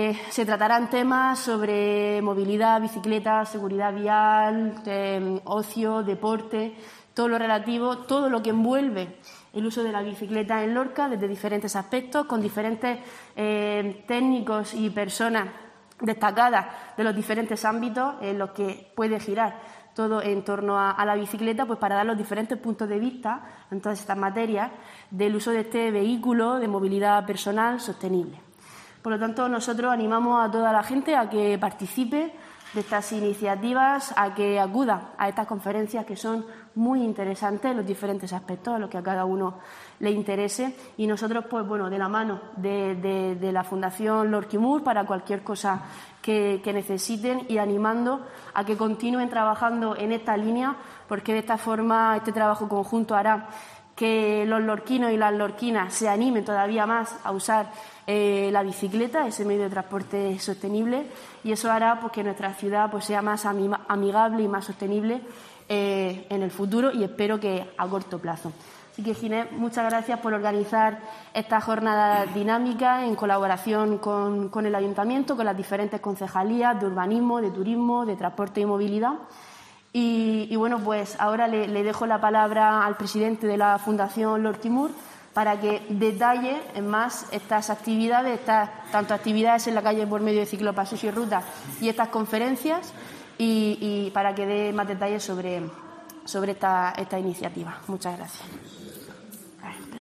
Se tratarán temas sobre movilidad, bicicleta, seguridad vial, ocio, deporte, todo lo relativo, todo lo que envuelve el uso de la bicicleta en Lorca desde diferentes aspectos, con diferentes técnicos y personas destacadas de los diferentes ámbitos en los que puede girar todo en torno a la bicicleta, pues para dar los diferentes puntos de vista en todas estas materias del uso de este vehículo de movilidad personal sostenible. Por lo tanto, nosotros animamos a toda la gente a que participe de estas iniciativas, a que acuda a estas conferencias que son muy interesantes en los diferentes aspectos a los que a cada uno le interese. Y nosotros, pues bueno, de la mano de la Fundación Lorquimur para cualquier cosa que necesiten y animando a que continúen trabajando en esta línea, porque de esta forma este trabajo conjunto hará que los lorquinos y las lorquinas se animen todavía más a usar la bicicleta, ese medio de transporte sostenible, y eso hará pues, que nuestra ciudad pues, sea más amigable y más sostenible en el futuro, y espero que a corto plazo. Así que, Ginés, muchas gracias por organizar esta jornada dinámica en colaboración con el Ayuntamiento, con las diferentes concejalías de urbanismo, de turismo, de transporte y movilidad. Y bueno, pues ahora le dejo la palabra al presidente de la Fundación Lorquimur para que detalle más estas actividades, tanto actividades en la calle por medio de ciclopaseos y rutas y estas conferencias, y para que dé más detalles sobre esta iniciativa. Muchas gracias.